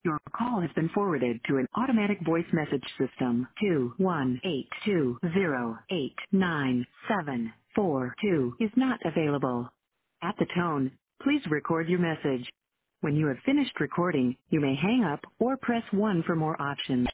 Your call has been forwarded to an automatic voice message system. 21820897742 is not available. At the tone, please record your message. When you have finished recording, you may hang up or press 1 for more options.